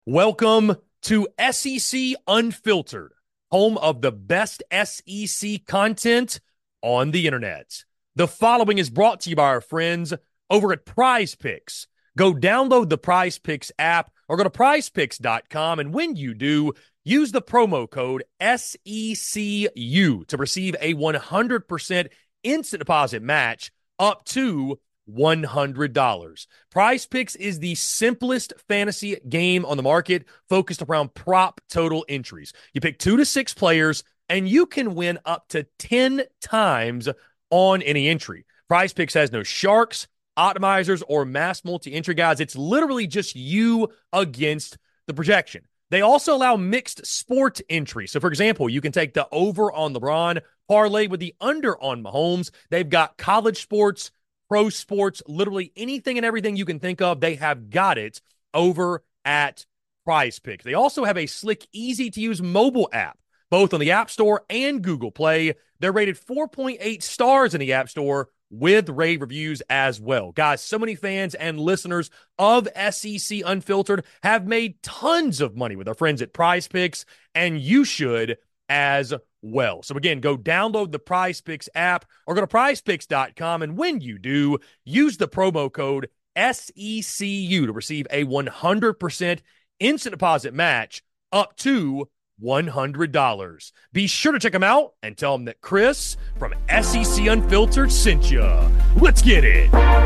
Welcome to SEC Unfiltered, home of the best SEC content on the internet. The following is brought to you by our friends over at Prize Picks. Go download the Prize Picks app or go to prizepicks.com, and when you do, use the promo code SECU to receive a 100% instant deposit match up to $100. Prize Picks is the simplest fantasy game on the market, focused around prop total entries. You pick 2 to 6 players, and you can win up to 10 times on any entry. Prize Picks has no sharks, optimizers, or mass multi-entry guides. It's literally just you against the projection. They also allow mixed sport entry. So, for example, you can take the over on LeBron, parlay with the under on Mahomes. They've got college sports, pro sports, literally anything and everything you can think of, they have got it over at Prize Picks. They also have a slick, easy-to-use mobile app, both on the App Store and Google Play. They're rated 4.8 stars in the App Store with rave reviews as well. Guys, so many fans and listeners of SEC Unfiltered have made tons of money with our friends at Prize Picks, and you should as well. So again, go download the Prize Picks app or go to prizepicks.com, and when you do, use the promo code SECU to receive a 100% instant deposit match up to $100. Be sure to check them out and tell them that Chris from SEC Unfiltered sent you. Let's get it.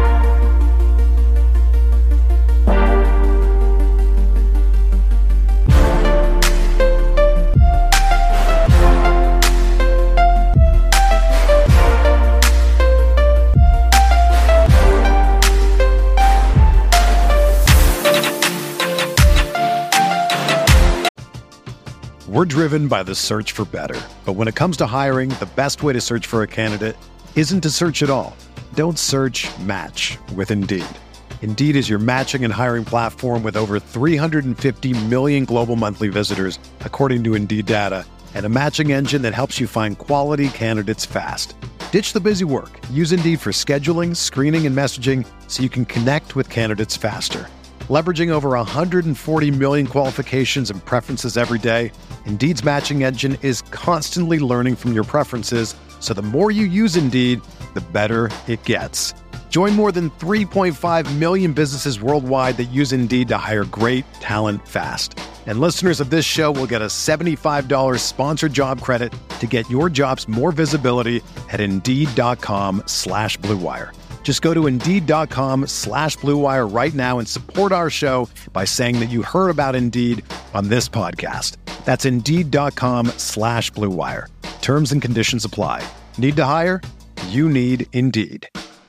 We're driven by the search for better. But when it comes to hiring, the best way to search for a candidate isn't to search at all. Don't search, match with Indeed. Indeed is your matching and hiring platform with over 350 million global monthly visitors, according to Indeed data, and a matching engine that helps you find quality candidates fast. Ditch the busy work. Use Indeed for scheduling, screening, and messaging so you can connect with candidates faster. Leveraging over 140 million qualifications and preferences every day, Indeed's matching engine is constantly learning from your preferences, so the more you use Indeed, the better it gets. Join more than 3.5 million businesses worldwide that use Indeed to hire great talent fast. And listeners of this show will get a $75 sponsored job credit to get your jobs more visibility at Indeed.com/Blue Wire. Just go to Indeed.com/Blue Wire right now and support our show by saying that you heard about Indeed on this podcast. That's Indeed.com/Blue Wire. Terms and conditions apply. Need to hire? You need Indeed.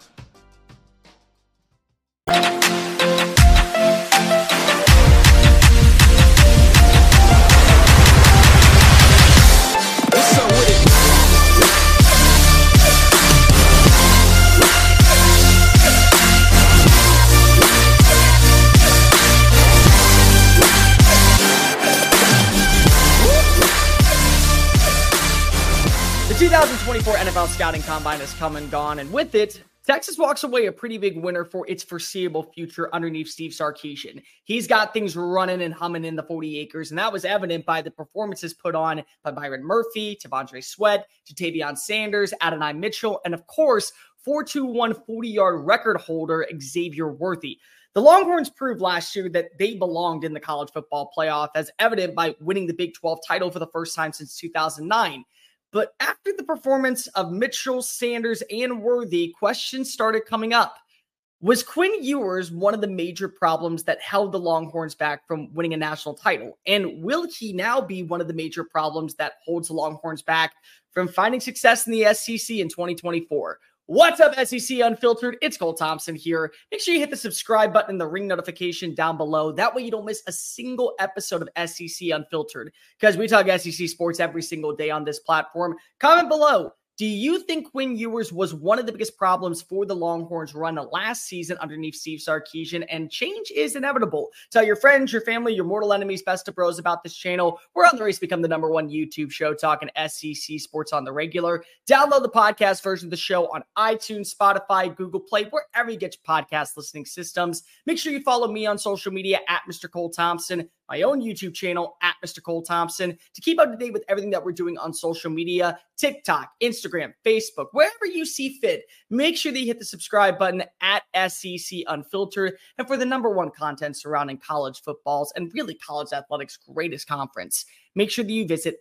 The 2024 NFL Scouting Combine has come and gone, and with it, Texas walks away a pretty big winner for its foreseeable future underneath Steve Sarkisian. He's got things running and humming in the 40 acres, and that was evident by the performances put on by Byron Murphy, T'Vondre Sweat, Ja'Tavion Sanders, Adonai Mitchell, and of course, 4.21 40-yard record holder Xavier Worthy. The Longhorns proved last year that they belonged in the college football playoff, as evident by winning the Big 12 title for the first time since 2009. But after the performance of Mitchell, Sanders, and Worthy, questions started coming up. Was Quinn Ewers one of the major problems that held the Longhorns back from winning a national title? And will he now be one of the major problems that holds the Longhorns back from finding success in the SEC in 2024? What's up, SEC Unfiltered? It's Cole Thompson here. Make sure you hit the subscribe button and the ring notification down below. That way you don't miss a single episode of SEC Unfiltered, because we talk SEC sports every single day on this platform. Comment below. Do you think Quinn Ewers was one of the biggest problems for the Longhorns run last season underneath Steve Sarkisian? And change is inevitable. Tell your friends, your family, your mortal enemies, best of bros about this channel. We're on the race to become the #1 YouTube show talking SEC sports on the regular. Download the podcast version of the show on iTunes, Spotify, Google Play, wherever you get your podcast listening systems. Make sure you follow me on social media at Mr. Cole Thompson. my own YouTube channel at Mr. Cole Thompson to keep up to date with everything that we're doing on social media, TikTok, Instagram, Facebook, wherever you see fit. Make sure that you hit the subscribe button at SEC Unfiltered. And for the number one content surrounding college footballs and really college athletics' greatest conference, make sure that you visit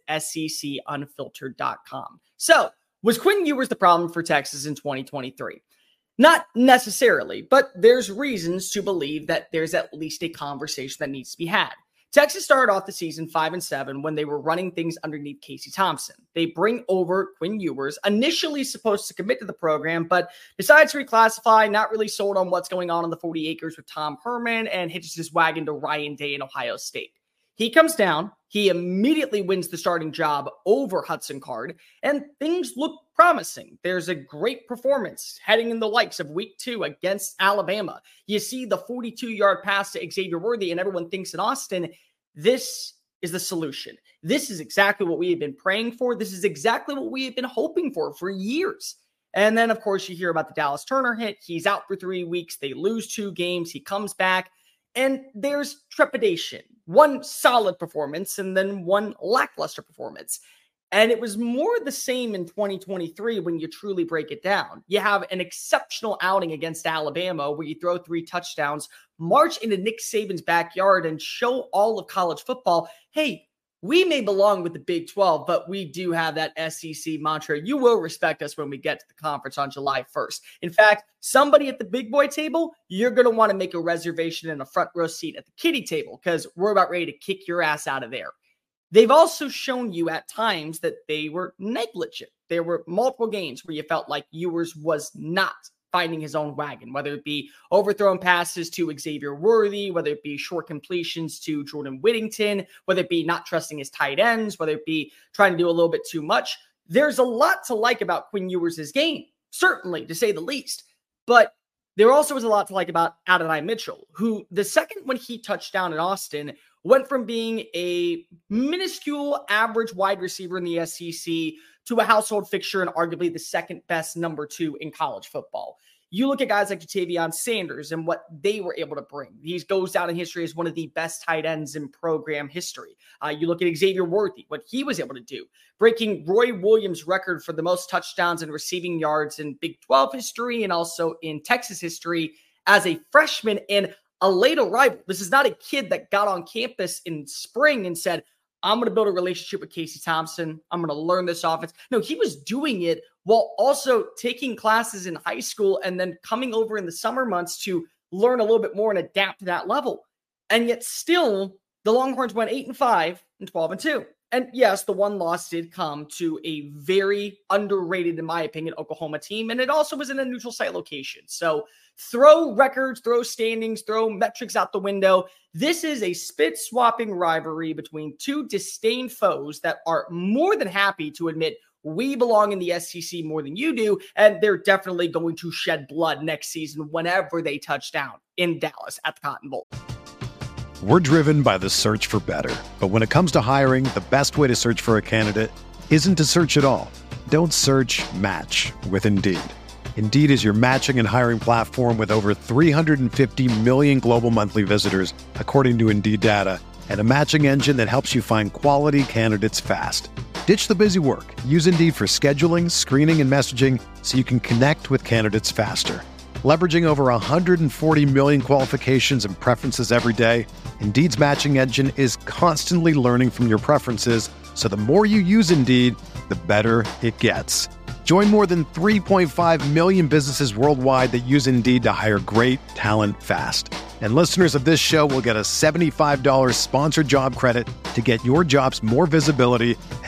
secunfiltered.com. So, was Quinn Ewers the problem for Texas in 2023? Not necessarily, but there's reasons to believe that there's at least a conversation that needs to be had. Texas started off the season 5-7 when they were running things underneath Casey Thompson. They bring over Quinn Ewers, initially supposed to commit to the program, but decides to reclassify, not really sold on what's going on the 40 acres with Tom Herman, and hitches his wagon to Ryan Day in Ohio State. He comes down, he immediately wins the starting job over Hudson Card, and things look promising. There's a great performance heading in the likes of week 2 against Alabama. You see the 42-yard pass to Xavier Worthy, and everyone thinks in Austin, this is the solution. This is exactly what we have been praying for. This is exactly what we have been hoping for years. And then, of course, you hear about the Dallas Turner hit. He's out for 3 weeks. They lose 2 games. He comes back, and there's trepidation. One solid performance and then one lackluster performance. And it was more the same in 2023 when you truly break it down. You have an exceptional outing against Alabama where you throw 3 touchdowns, march into Nick Saban's backyard, and show all of college football, hey, we may belong with the Big 12, but we do have that SEC mantra. You will respect us when we get to the conference on July 1st. In fact, somebody at the big boy table, you're going to want to make a reservation in a front row seat at the kiddie table because we're about ready to kick your ass out of there. They've also shown you at times that they were negligent. There were multiple games where you felt like Ewers was not finding his own wagon, whether it be overthrown passes to Xavier Worthy, whether it be short completions to Jordan Whittington, whether it be not trusting his tight ends, whether it be trying to do a little bit too much. There's a lot to like about Quinn Ewers' game, certainly, to say the least. But there also is a lot to like about Adonai Mitchell, who the second when he touched down in Austin went from being a minuscule average wide receiver in the SEC to a household fixture and arguably the second best number 2 in college football. You look at guys like Jatavion Sanders and what they were able to bring. He goes down in history as one of the best tight ends in program history. You look at Xavier Worthy, what he was able to do, breaking Roy Williams' record for the most touchdowns and receiving yards in Big 12 history and also in Texas history as a freshman and a late arrival. This is not a kid that got on campus in spring and said, I'm going to build a relationship with Casey Thompson. I'm going to learn this offense. No, he was doing it while also taking classes in high school and then coming over in the summer months to learn a little bit more and adapt to that level. And yet still, the Longhorns went 8-5 and 12-2. And yes, the one loss did come to a very underrated, in my opinion, Oklahoma team. And it also was in a neutral site location. So throw records, throw standings, throw metrics out the window. This is a spit-swapping rivalry between 2 disdained foes that are more than happy to admit we belong in the SEC more than you do, and they're definitely going to shed blood next season whenever they touch down in Dallas at the Cotton Bowl. We're driven by the search for better. But when it comes to hiring, the best way to search for a candidate isn't to search at all. Don't search, match with Indeed. Indeed is your matching and hiring platform with over 350 million global monthly visitors, according to Indeed data, and a matching engine that helps you find quality candidates fast. Ditch the busy work. Use Indeed for scheduling, screening, and messaging so you can connect with candidates faster. Leveraging over 140 million qualifications and preferences every day, Indeed's matching engine is constantly learning from your preferences, so the more you use Indeed, the better it gets. Join more than 3.5 million businesses worldwide that use Indeed to hire great talent fast. And listeners of this show will get a $75 sponsored job credit to get your jobs more visibility at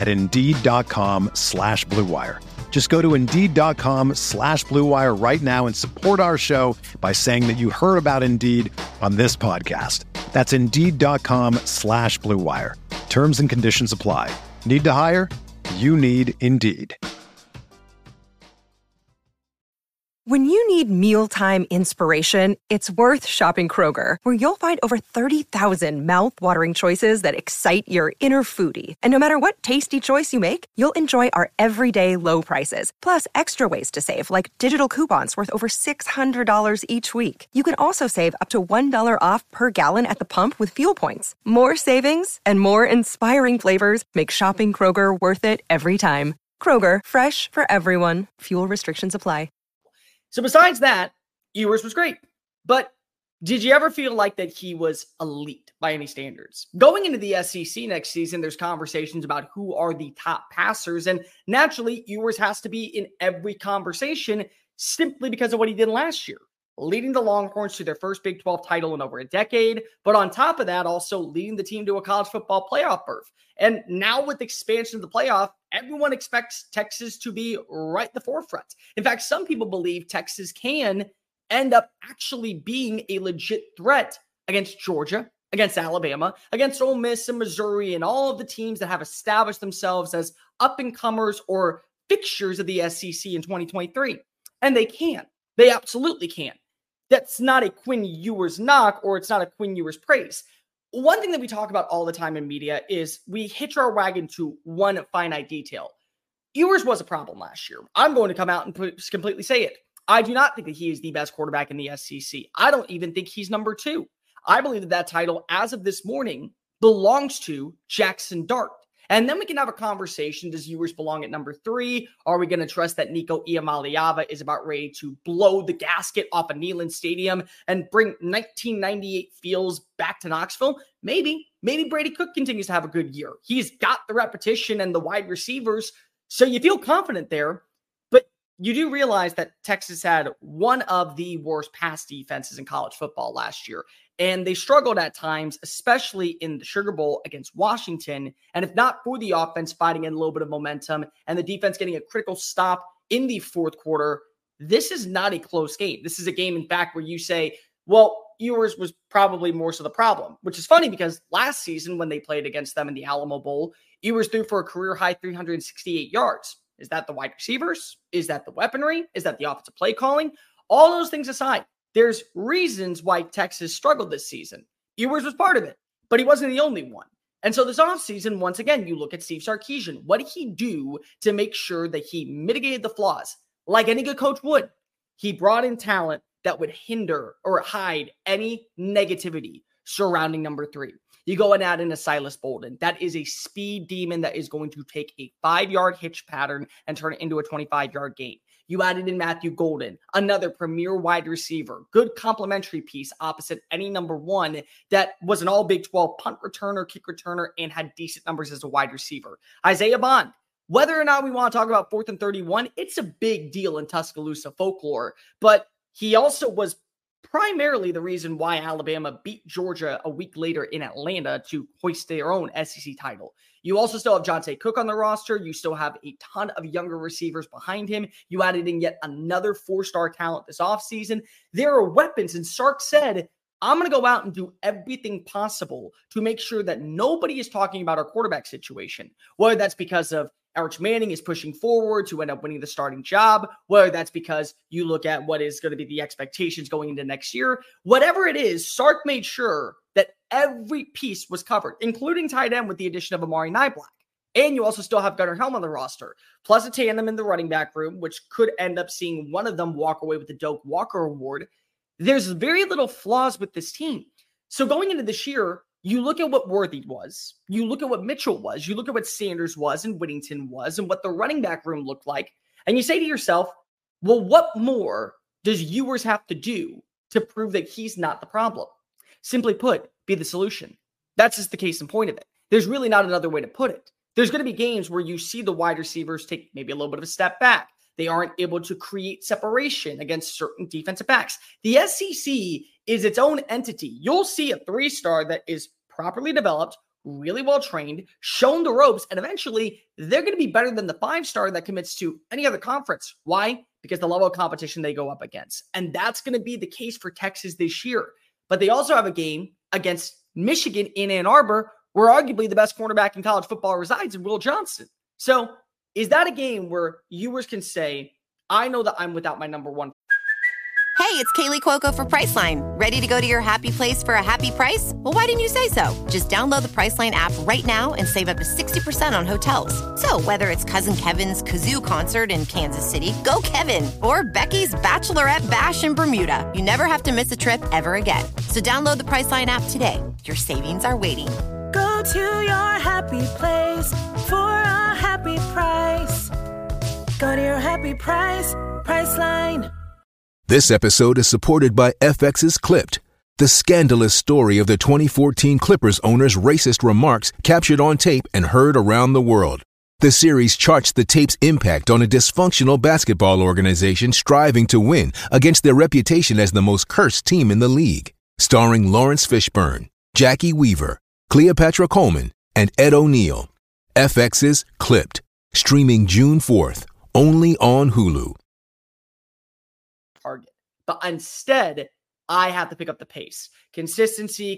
Indeed.com/Blue Wire. Just go to Indeed.com/Blue Wire right now and support our show by saying that you heard about Indeed on this podcast. That's Indeed.com/Blue Wire. Terms and conditions apply. Need to hire? You need Indeed. When you need mealtime inspiration, it's worth shopping Kroger, where you'll find over 30,000 mouth-watering choices that excite your inner foodie. And no matter what tasty choice you make, you'll enjoy our everyday low prices, plus extra ways to save, like digital coupons worth over $600 each week. You can also save up to $1 off per gallon at the pump with fuel points. More savings and more inspiring flavors make shopping Kroger worth it every time. Kroger, fresh for everyone. Fuel restrictions apply. So besides that, Ewers was great. But did you ever feel like that he was elite by any standards? Going into the SEC next season, there's conversations about who are the top passers. And naturally, Ewers has to be in every conversation simply because of what he did last year, leading the Longhorns to their first Big 12 title in over a decade. But on top of that, also leading the team to a college football playoff berth. And now with the expansion of the playoff, everyone expects Texas to be right at the forefront. In fact, some people believe Texas can end up actually being a legit threat against Georgia, against Alabama, against Ole Miss and Missouri, and all of the teams that have established themselves as up-and-comers or fixtures of the SEC in 2023. And they can. They absolutely can. That's not a Quinn Ewers knock, or it's not a Quinn Ewers praise. One thing that we talk about all the time in media is we hitch our wagon to one finite detail. Ewers was a problem last year. I'm going to come out and completely say it. I do not think that he is the best quarterback in the SEC. I don't even think he's number 2. I believe that title, as of this morning, belongs to Jackson Dart. And then we can have a conversation. Does Ewers belong at number 3? Are we going to trust that Nico Iamaleava is about ready to blow the gasket off of Neyland Stadium and bring 1998 feels back to Knoxville? Maybe. Maybe Brady Cook continues to have a good year. He's got the repetition and the wide receivers, so you feel confident there. But you do realize that Texas had one of the worst pass defenses in college football last year. And they struggled at times, especially in the Sugar Bowl against Washington. And if not for the offense fighting in a little bit of momentum and the defense getting a critical stop in the fourth quarter, this is not a close game. This is a game, in fact, where you say, well, Ewers was probably more so the problem, which is funny because last season when they played against them in the Alamo Bowl, Ewers threw for a career-high 368 yards. Is that the wide receivers? Is that the weaponry? Is that the offensive play calling? All those things aside, there's reasons why Texas struggled this season. Ewers was part of it, but he wasn't the only one. And so this offseason, once again, you look at Steve Sarkisian. What did he do to make sure that he mitigated the flaws? Like any good coach would. He brought in talent that would hinder or hide any negativity surrounding number 3. You go and add in a Silas Bolden. That is a speed demon that is going to take a 5-yard hitch pattern and turn it into a 25-yard gain. You added in Matthew Golden, another premier wide receiver, good complementary piece opposite any number 1 that was an all Big 12 punt returner, kick returner, and had decent numbers as a wide receiver. Isaiah Bond, whether or not we want to talk about 4th and 31, it's a big deal in Tuscaloosa folklore, but he also was primarily the reason why Alabama beat Georgia a week later in Atlanta to hoist their own SEC title. You also still have Jonte Cook on the roster. You still have a ton of younger receivers behind him. You added in yet another 4-star talent this offseason. There are weapons, and Sark said, I'm going to go out and do everything possible to make sure that nobody is talking about our quarterback situation, whether that's because of Arch Manning is pushing forward to end up winning the starting job, whether that's because you look at what is going to be the expectations going into next year. Whatever it is, Sark made sure that every piece was covered, including tight end with the addition of Amari Niblack. And you also still have Gunnar Helm on the roster, plus a tandem in the running back room, which could end up seeing one of them walk away with the Doak Walker Award. There's very little flaws with this team. So going into this year, you look at what Worthy was, you look at what Mitchell was, you look at what Sanders was and Whittington was and what the running back room looked like, and you say to yourself, well, what more does Ewers have to do to prove that he's not the problem? Simply put, be the solution. That's just the case in point of it. There's really not another way to put it. There's going to be games where you see the wide receivers take maybe a little bit of a step back. They aren't able to create separation against certain defensive backs. The SEC is its own entity. You'll see a 3-star that is properly developed, really well trained, shown the ropes, and eventually they're going to be better than the 5-star that commits to any other conference. Why? Because the level of competition they go up against. And that's going to be the case for Texas this year. But they also have a game against Michigan in Ann Arbor, where arguably the best cornerback in college football resides in Will Johnson. So is that a game where Ewers can say, I know that I'm without my number 1 it's Kaylee Cuoco for Priceline. Ready to go to your happy place for a happy price? Well, why didn't you say so? Just download the Priceline app right now and save up to 60% on hotels. So whether it's Cousin Kevin's Kazoo Concert in Kansas City, go Kevin, or Becky's Bachelorette Bash in Bermuda, you never have to miss a trip ever again. So download the Priceline app today. Your savings are waiting. Go to your happy place for a happy price. Go to your happy price, Priceline. This episode is supported by FX's Clipped, the scandalous story of the 2014 Clippers owner's racist remarks captured on tape and heard around the world. The series charts the tape's impact on a dysfunctional basketball organization striving to win against their reputation as the most cursed team in the league. Starring Lawrence Fishburne, Jackie Weaver, Cleopatra Coleman, and Ed O'Neill. FX's Clipped, streaming June 4th, only on Hulu. Target. But instead, I have to pick up the pace. Consistency.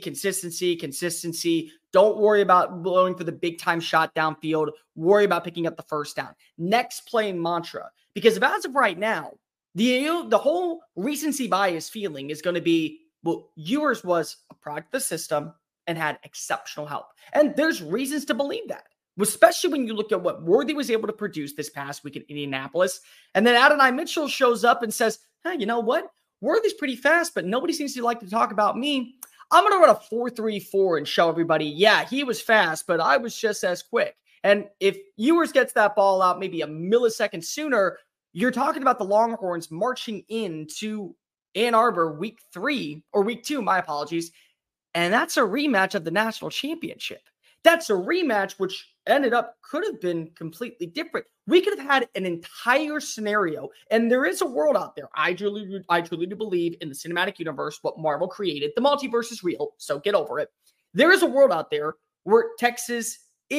Don't worry about blowing for the big time shot downfield. Worry about picking up the first down. Next play mantra. Because as of right now, the whole recency bias feeling is going to be, well, Ewers was a product of the system and had exceptional help. And there's reasons to believe that, especially when you look at what Worthy was able to produce this past week in Indianapolis. And then Adonai Mitchell shows up and says, hey, you know what? Worthy's pretty fast, but nobody seems to like to talk about me. I'm going to run a 4.34 and show everybody, yeah, he was fast, but I was just as quick. And if Ewers gets that ball out maybe a millisecond sooner, you're talking about the Longhorns marching into Ann Arbor week 2, my apologies. And that's a rematch of the national championship. That's a rematch, which could have been completely different. We could have had an entire scenario, and there is a world out there. I truly do believe in the cinematic universe, what Marvel created. The multiverse is real, so get over it. There is a world out there where Texas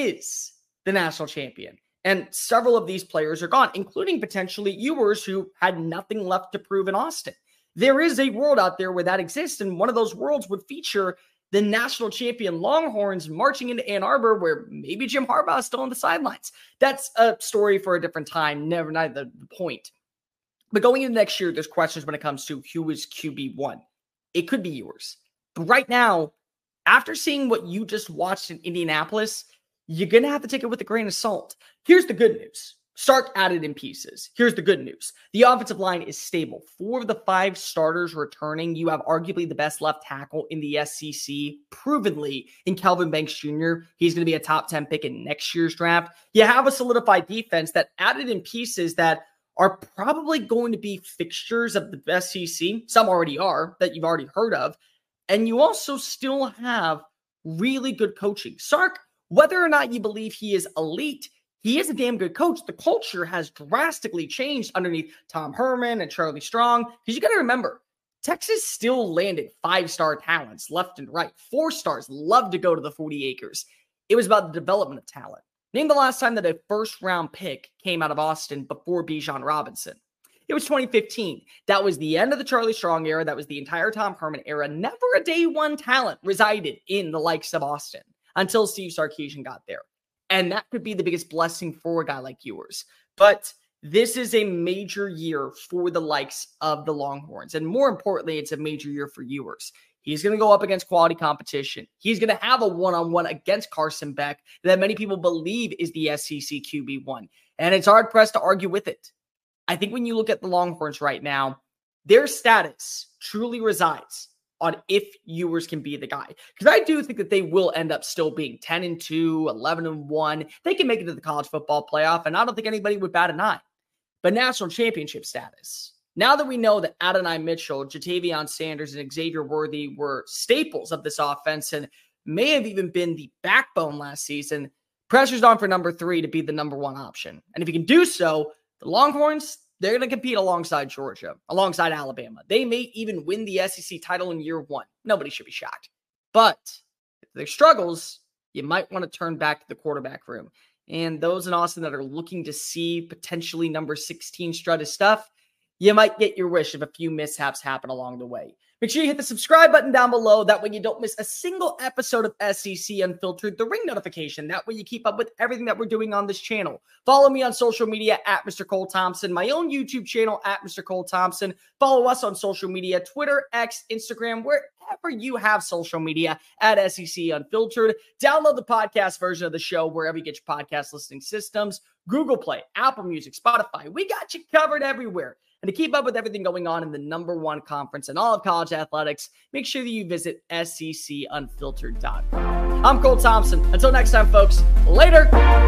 is the national champion, and several of these players are gone, including potentially Ewers, who had nothing left to prove in Austin. There is a world out there where that exists, and one of those worlds would feature the national champion Longhorns marching into Ann Arbor, where maybe Jim Harbaugh is still on the sidelines. That's a story for a different time, never the point. But going into next year, there's questions when it comes to who is QB1. It could be Ewers. But right now, after seeing what you just watched in Indianapolis, you're going to have to take it with a grain of salt. Here's the good news. Sark added in pieces. Here's the good news. The offensive line is stable. 4 of the 5 starters returning. You have arguably the best left tackle in the SEC, provenly in Kelvin Banks Jr. He's going to be a top 10 pick in next year's draft. You have a solidified defense that added in pieces that are probably going to be fixtures of the SEC. Some already are, that you've already heard of. And you also still have really good coaching. Sark, whether or not you believe he is elite, he is a damn good coach. The culture has drastically changed underneath Tom Herman and Charlie Strong. Because you got to remember, Texas still landed 5-star talents left and right. 4 stars love to go to the 40 acres. It was about the development of talent. Name the last time that a first-round pick came out of Austin before Bijan Robinson. It was 2015. That was the end of the Charlie Strong era. That was the entire Tom Herman era. Never a day one talent resided in the likes of Austin until Steve Sarkisian got there. And that could be the biggest blessing for a guy like Ewers. But this is a major year for the likes of the Longhorns. And more importantly, it's a major year for Ewers. He's going to go up against quality competition. He's going to have a one-on-one against Carson Beck that many people believe is the SEC QB1. And it's hard-pressed to argue with it. I think when you look at the Longhorns right now, their status truly resides on if Ewers can be the guy. Because I do think that they will end up still being 10-2, 11-1. They can make it to the college football playoff, and I don't think anybody would bat an eye. But national championship status. Now that we know that Adonai Mitchell, Jatavion Sanders, and Xavier Worthy were staples of this offense and may have even been the backbone last season, pressure's on for number 3 to be the number 1 option. And if you can do so, the Longhorns, they're going to compete alongside Georgia, alongside Alabama. They may even win the SEC title in year 1. Nobody should be shocked. But if there's struggles, you might want to turn back to the quarterback room. And those in Austin that are looking to see potentially number 16 strut his stuff, you might get your wish if a few mishaps happen along the way. Make sure you hit the subscribe button down below. That way you don't miss a single episode of SEC Unfiltered, the ring notification. That way you keep up with everything that we're doing on this channel. Follow me on social media at Mr. Cole Thompson, my own YouTube channel at Mr. Cole Thompson. Follow us on social media, Twitter, X, Instagram, wherever you have social media at SEC Unfiltered. Download the podcast version of the show wherever you get your podcast listening systems. Google Play, Apple Music, Spotify. We got you covered everywhere. And to keep up with everything going on in the #1 conference in all of college athletics, make sure that you visit SECUnfiltered.com. I'm Cole Thompson. Until next time, folks, later.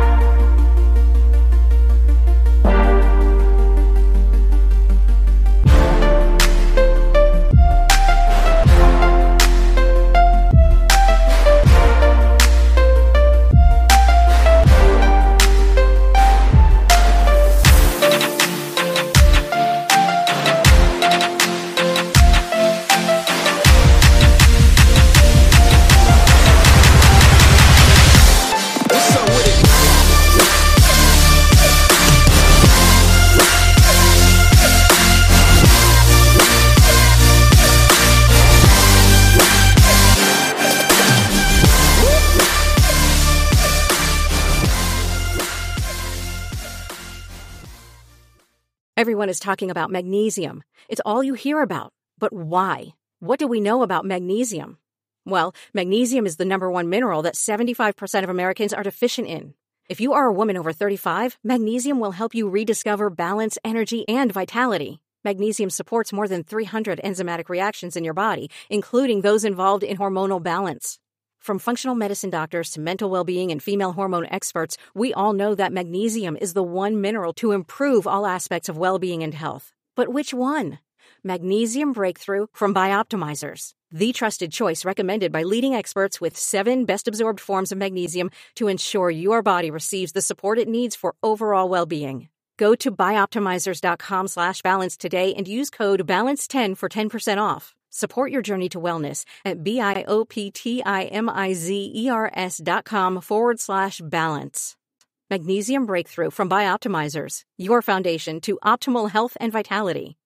Everyone is talking about magnesium. It's all you hear about. But why? What do we know about magnesium? Well, magnesium is the #1 mineral that 75% of Americans are deficient in. If you are a woman over 35, magnesium will help you rediscover balance, energy, and vitality. Magnesium supports more than 300 enzymatic reactions in your body, including those involved in hormonal balance. From functional medicine doctors to mental well-being and female hormone experts, we all know that magnesium is the one mineral to improve all aspects of well-being and health. But which one? Magnesium Breakthrough from Bioptimizers, the trusted choice recommended by leading experts with 7 best-absorbed forms of magnesium to ensure your body receives the support it needs for overall well-being. Go to bioptimizers.com/balance today and use code BALANCE10 for 10% off. Support your journey to wellness at bioptimizers.com/balance. Magnesium Breakthrough from Bioptimizers, your foundation to optimal health and vitality.